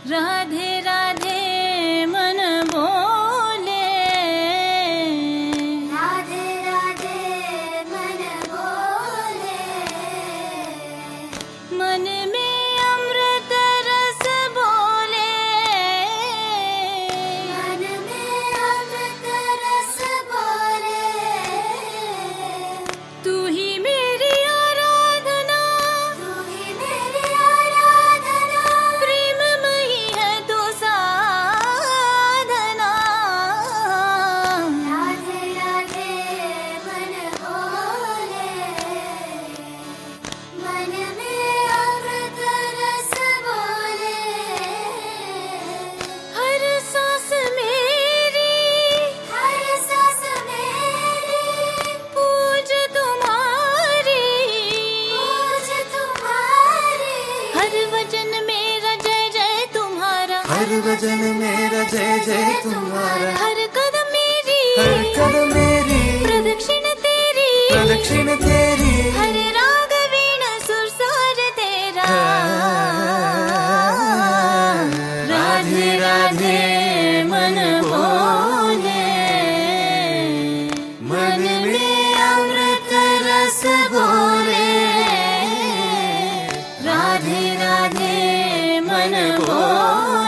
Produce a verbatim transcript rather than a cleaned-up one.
राधे राधे मन बोले, राधे राधे मन बोले, मन में अमृत रस बोले, मन में अमृत रस बोले। तू ही मेरी आराधना, तू ही मेरी आराधना, प्रेममयी है तू साधना। राधे राधे मन बोले, मन में अमृत रस बोले। हर सांस मेरी, हर सांस मेरी, पूज तुम्हारी, पूज तुम्हारी। हर वचन मेरा जय जय तुम्हारा, हर वचन मेरा जय जय तुम्हारा, हर कदम मेरी, हर कदम मेरी प्रदक्षिण तेरी, प्रदक्षिण तेरी। हर राग वीण सुर स्वर तेरा। राधे राधे मन बोले, मन में अमृत रस बोले। राधे राधे मन बोले।